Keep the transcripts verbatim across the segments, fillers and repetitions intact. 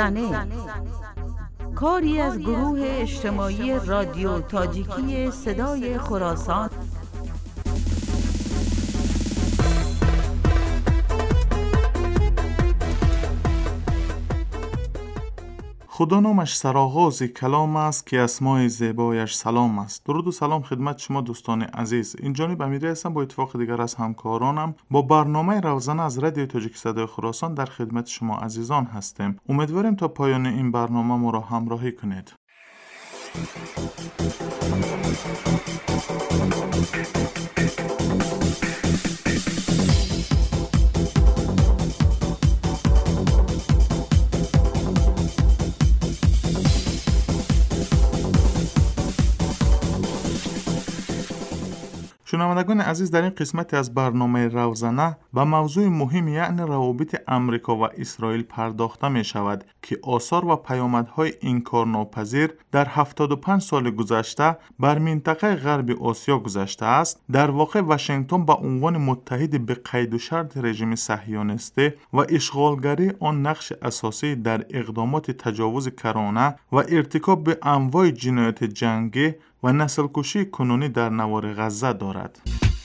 زنه، کاری از گروه اجتماعی رادیو تاجیکی صدای خراسان. خدا نامش سرآغاز کلام است که اسمای زیبایش سلام است. درود و سلام خدمت شما دوستان عزیز. این جانب امیری هستم با اتفاق دیگر از همکارانم با برنامه روزانه از رادیو تاجیک صدای خراسان در خدمت شما عزیزان هستیم. امیدواریم تا پایان این برنامه ما را همراهی کنید. شنوندگان عزیز، در این قسمت از برنامه روزانه به موضوع مهم یعنی روابط امریکا و اسرائیل پرداخته می شود که آثار و پیامدهای انکارناپذیر در هفتاد و پنج سال گذشته بر منطقه غرب آسیا گذاشته است. در واقع واشنگتن به عنوان متحد به قید و شرط رژیم صهیونیستی و اشغالگری آن نقش اساسی در اقدامات تجاوز کرانه و ارتکاب به انواع جنایات جنگی و نسل کشی کنونی در نوار غزه دارد.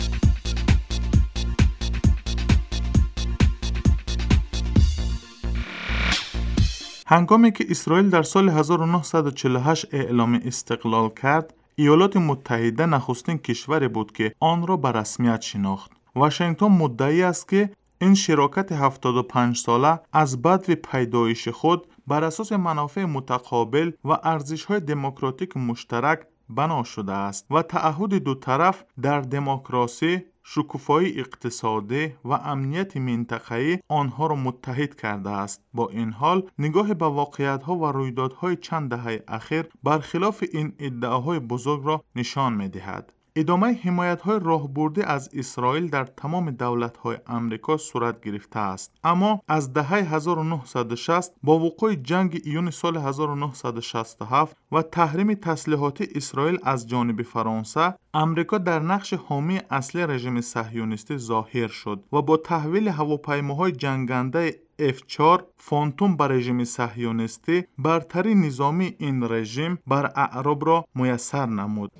هنگامی که اسرائیل در سال هزار و نهصد و چهل و هشت اعلام استقلال کرد، ایالات متحده نخستین کشوری بود که آن را به رسمیت شناخت. واشنگتن مدعی است که این شراکت هفتاد و پنج ساله از بدو پیدایش خود بر اساس منافع متقابل و ارزش‌های دموکراتیک مشترک بنا شده است و تعهد دو طرف در دموکراسی، شکوفایی اقتصادی و امنیت منطقه‌ای آنها را متحد کرده است. با این حال نگاه به واقعیت‌ها و رویدادهای چند دهه اخیر برخلاف این ادعاهای بزرگ را نشان می‌دهد. ادامه حمایت‌های راهبرده از اسرائیل در تمام دولت‌های آمریکا صورت گرفته است، اما از دهه هزار و نهصد و شصت با وقوع جنگ ایون سال هزار و نهصد و شصت و هفت و تحریم تسلیحات اسرائیل از جانب فرانسه، آمریکا در نقش حامی اصلی رژیم صهیونیستی ظاهر شد و با تحویل هواپیماهای جنگنده اف چهار فانتوم به رژیم صهیونیستی برتری نظامی این رژیم بر اعراب را میسر نمود.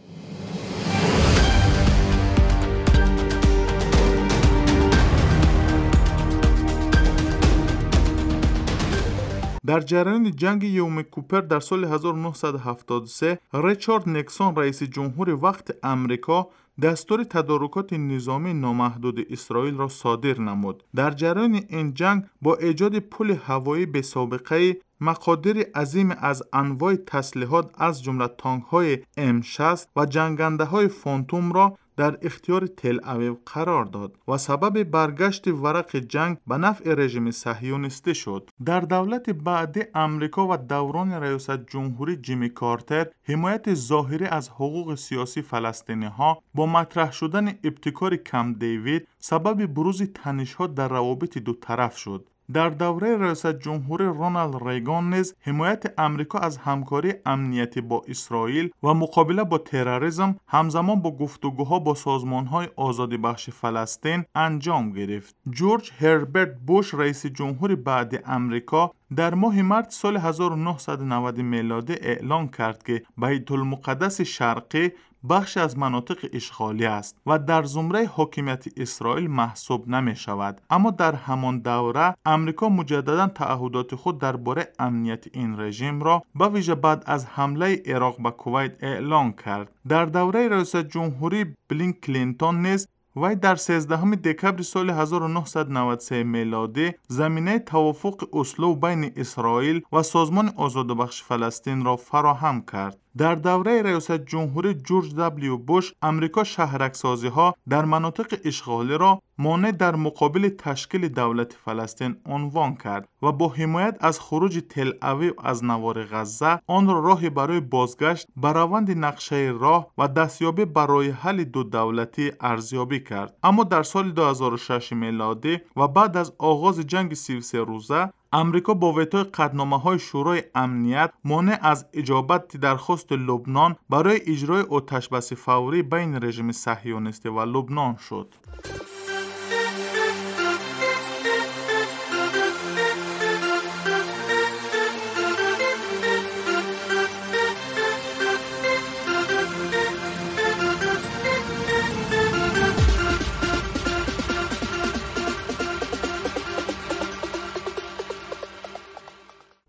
در جریان جنگ یوم کوپر در سال هزار و نهصد و هفتاد و سه، ریچارد نیکسون رئیس جمهور وقت آمریکا دستور تدارکات نظامی نامحدود اسرائیل را صادر نمود. در جریان این جنگ با ایجاد پل هوایی به سابقه، مقادیر عظیم از انواع تسلیحات از جمله تانک‌های ام شصت و جنگنده‌های فانتوم را در اختیار تل اویو قرار داد و سبب برگشت ورق جنگ به نفع رژیم صهیونیستی شد. در دولت بعدی آمریکا و دوران ریاست جمهوری جیمی کارتر، حمایت ظاهری از حقوق سیاسی فلسطینی‌ها با مطرح شدن ابتکار کمپ دیوید سبب بروز تنش‌ها در روابط دو طرف شد. در دوره ریاست جمهوری رونالد ریگان نیز حمایت آمریکا از همکاری امنیتی با اسرائیل و مقابله با تروریسم همزمان با گفتگوها با سازمان‌های آزادی بخش فلسطین انجام گرفت. جورج هربرت بوش رئیس جمهور بعد آمریکا در ماه مارس سال هزار و نهصد و نود میلادی اعلام کرد که بیت المقدس شرقی بخش از مناطق اشغالی است و در زمره حاکمیت اسرائیل محسوب نمی شود. اما در همان دوره آمریکا مجددا تعهدات خود درباره امنیت این رژیم را به ویژه بعد از حمله عراق به کویت اعلان کرد. در دوره ریاست جمهوری بیل کلینتون نیز وی در سیزدهم دکبر سال هزار و نهصد و نود و سه میلادی زمینه توافق اسلو بین اسرائیل و سازمان آزادبخش فلسطین را فراهم کرد. در دوره ریاست جمهوری جورج دبلیو بوش، آمریکا شهرک‌سازی‌ها در مناطق اشغالی را مانع در مقابل تشکیل دولت فلسطین عنوان کرد و با حمایت از خروج تل اویو از نوار غزه آن را راهی برای بازگشت به روند نقشه راه و دستیابی برای حل دو دولتی ارزیابی کرد. اما در سال دو هزار و شش میلادی و بعد از آغاز جنگ سی و سه روزه، امریکا با وتوی قطعنامه‌های شورای امنیت مانع از اجابت درخواست لبنان برای اجرای آتش‌بس فوری بین رژیم صهیونیستی و لبنان شد.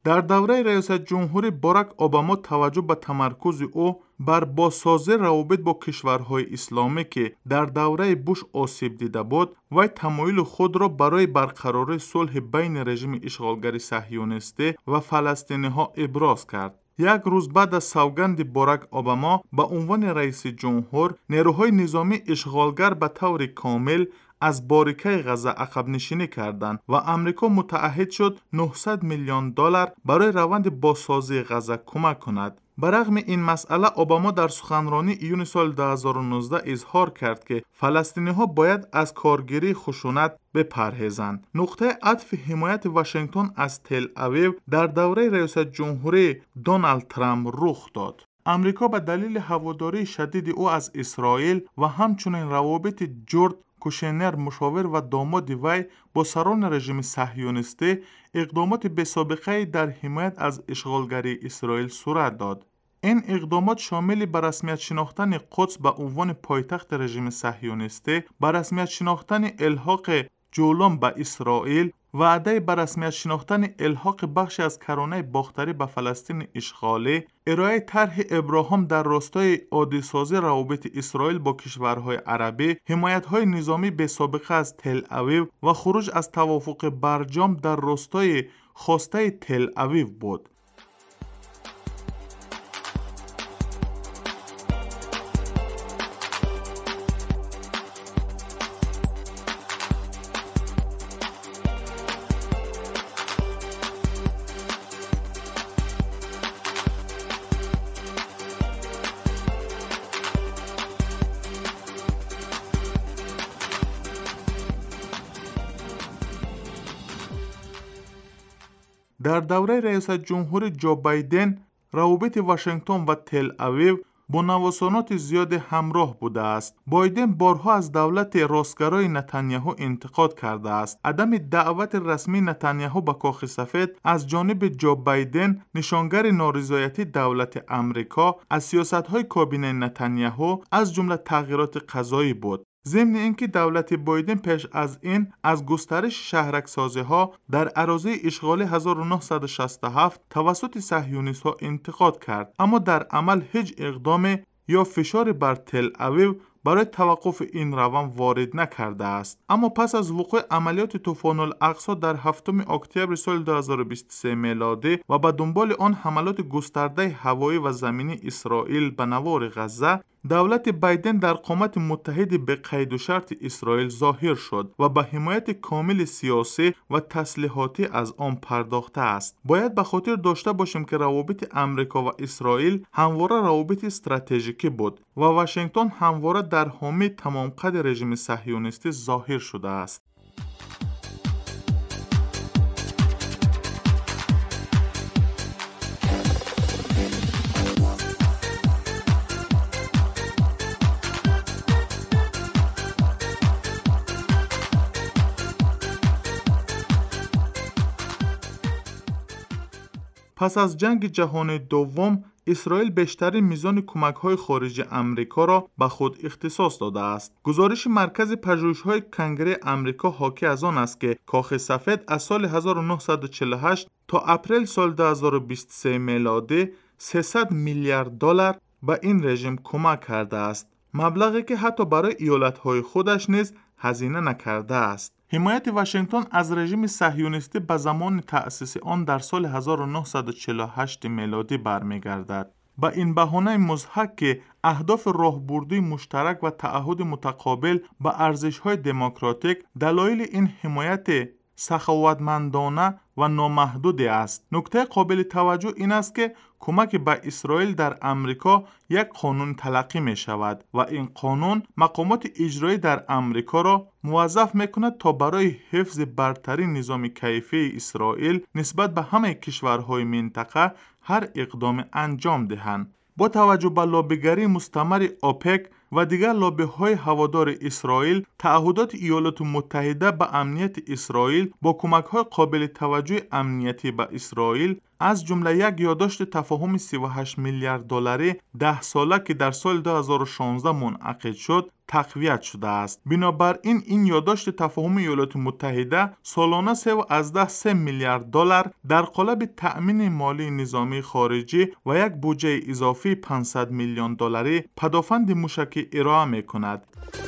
در دوره ریاست جمهوری باراک اوباما توجه به تمرکز او بر بازسازی روابط با کشورهای اسلامی که در دوره بوش آسیب دیده بود و تمایل خود را برای برقراری صلح بین رژیم اشغالگری صهیونیستی و فلسطینی ها ابراز کرد. یک روز بعد از سوگند باراک اوباما به عنوان رئیس جمهور، نیروهای نظامی اشغالگر به طور کامل از باریکه غزه عقب نشینی کردند و امریکا متعهد شد نهصد میلیون دلار برای روند بازسازی غزه کمک کند. برغم این مسئله، اوباما در سخنرانی ایون سال دو هزار و نوزده اظهار کرد که فلسطینی ها باید از کارگیری خشونت بپرهیزند. نقطه عطف حمایت واشنگتن از تل اویو در دوره ریاست جمهوری دونالد ترامپ رخ داد. امریکا به دلیل هواداری شدید او از اسرائیل و همچنین روابط جورج کوشنر مشاور و داماد وی با سران رژیم صهیونیستی اقدامات بی‌سابقه‌ای در حمایت از اشغالگری اسرائیل صورت داد. این اقدامات شامل به رسمیت شناختن قدس به عنوان پایتخت رژیم صهیونیستی، به رسمیت شناختن الحاق جولان به اسرائیل، وعده به رسمیت شناختن الحاق بخشی از کرانه باختری به فلسطین اشغالی، ارائه طرح ابراهام در راستای عادی‌سازی روابط اسرائیل با کشورهای عربی، حمایت‌های نظامی بی‌سابقه از تل اویو و خروج از توافق برجام در راستای خواسته تل اویو بود. در دوره ریاست جمهوری جو بایدن، روابط واشنگتن و تل اویو با نوسانات زیاد همراه بوده است. بایدن بارها از دولت راستگرای نتانیاهو انتقاد کرده است. عدم دعوت رسمی نتانیاهو به کاخ سفید از جانب جو بایدن نشانگر نارضایتی دولت امریکا از سیاست‌های کابینه نتانیاهو از جمله تغییرات قضایی بود. ضمن اینکه دولت بایدن پیش از این از گسترش شهرک‌سازی‌ها در اراضی اشغالی هزار و نهصد و شصت و هفت توسط صهیونیست‌ها انتقاد کرد، اما در عمل هیچ اقدام یا فشار بر تل اویو برای توقف این روند وارد نکرده است. اما پس از وقوع عملیات طوفان الاقصی در هفتم اکتبر سال دو هزار و بیست و سه میلادی و به دنبال آن حملات گسترده هوایی و زمینی اسرائیل به نوار غزه، دولت بایدن در قامت متحد به قید و شرط اسرائیل ظاهر شد و به حمایت کامل سیاسی و تسلیحاتی از آن پرداخته است. باید به خاطر داشته باشیم که روابط امریکا و اسرائیل همواره روابط استراتژیکی بود و واشنگتن همواره در حامی تمام قد رژیم صهیونیستی ظاهر شده است. پس از جنگ جهانی دوم، اسرائیل بیشترین میزان کمک‌های خارجی امریکا را به خود اختصاص داده است. گزارش مرکز پژوهش‌های کنگره امریکا حاکی از آن است که کاخ سفید از سال هزار و نهصد و چهل و هشت تا اپریل سال دو هزار و بیست و سه میلادی سیصد میلیارد دلار به این رژیم کمک کرده است. مبلغی که حتی برای ایالت‌های خودش نیز هزینه نکرده است. حمایت واشنگتن از رژیم صهیونیستی به زمان تأسیس آن در سال هزار و نهصد و چهل و هشت میلادی برمیگردد. با این بهانه مضحک که اهداف راهبردی مشترک و تعهد متقابل به ارزش‌های دموکراتیک، دلایل این حمایت سخاوتمندانه و نامحدودی است. نکته قابل توجه این است که کمک به اسرائیل در امریکا یک قانون تلقی می شود و این قانون مقامات اجرایی در امریکا را موظف می کند تا برای حفظ برتری نظام کیفی اسرائیل نسبت به همه کشورهای منطقه هر اقدام انجام دهند. با توجه به لابیگری مستمر اوپک و دیگر لابی‌های هوادار اسرائیل تعهدات ایالات متحده به امنیت اسرائیل با کمک‌های قابل توجه امنیتی به اسرائیل از جمله یک یادداشت تفاهم سی و هشت میلیارد دلاری ده ساله که در سال دو هزار و شانزده منعقد شد تقویت شده است. بنابراین این یادداشت تفاهم ایالات متحده سالانه سه میلیارد دلار در قالب تأمین مالی نظامی خارجی و یک بودجه اضافی پانصد میلیون دلاری پدافند موشکی ارائه می‌کند.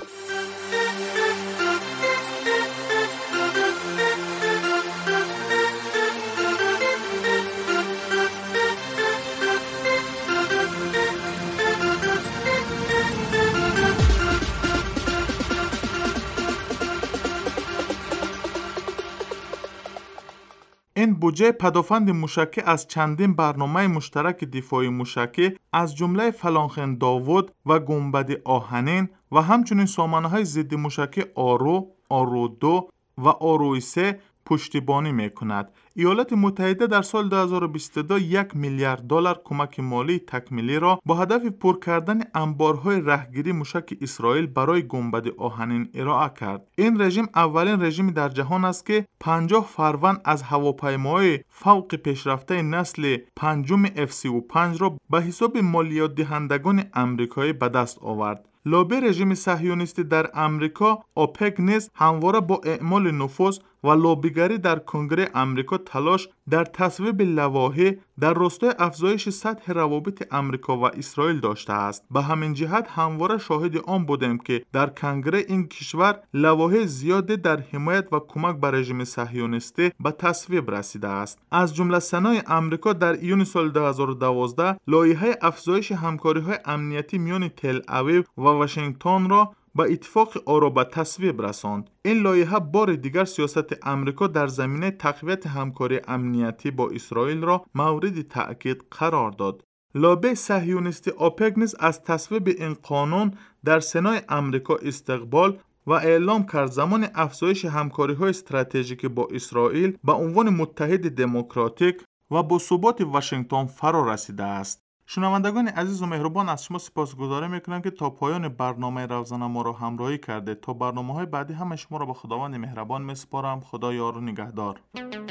این بودجه پدافند موشکی از چندین برنامه مشترک دفاعی موشکی از جمله فلانخن داوود و گنبد آهنین و همچنین سامانه‌های ضد موشکی آرو، آرو دو و آرو سه پشتیبانی می‌کند. ایالات متحده در سال دو هزار و بیست و دو یک میلیارد دلار کمک مالی تکمیلی را با هدف پر کردن انبارهای رهگیری موشک اسرائیل برای گنبد آهنین ارائه کرد. این رژیم اولین رژیم در جهان است که پنجاه فروند از هواپیماهای فوق پیشرفته نسل پنجم اف سی و پنج را به حساب مالیات دهندگان آمریکایی به دست آورد. لابی رژیم صهیونیستی در آمریکا اوپک نیز همواره با اعمال نفوذ و لابیگری در کنگره آمریکا تلاش در تصویب لوایح در راستای افزایش سطح روابط آمریکا و اسرائیل داشته است. به همین جهت همواره شاهد آن بودیم که در کنگره این کشور لوایح زیادی در حمایت و کمک به رژیم صهیونیستی به تصویب رسیده است. از جمله سنای آمریکا در ایون سال دو هزار و دوازده لایحه افزایش همکاری‌های امنیتی میان تل اویو و واشنگتن را با اتفاق آرا به تصویب رساند. این لایحه بار دیگر سیاست آمریکا در زمینه تقویت همکاری امنیتی با اسرائیل را مورد تأکید قرار داد. لابی صهیونیستی اوپک نیز از تصویب این قانون در سنای آمریکا استقبال و اعلام کرد زمان افزایش همکاری‌های استراتژیکی با اسرائیل به عنوان متحد دموکراتیک و با ثبات واشنگتن فرا رسیده است. شنوندگان عزیز و مهربان، از شما سپاسگزاری میکنم که تا پایان برنامه روزانه ما را همراهی کرده. تا برنامه‌های بعدی همه شما را به خداوند مهربان میسپارم. خدا یار و نگهدار.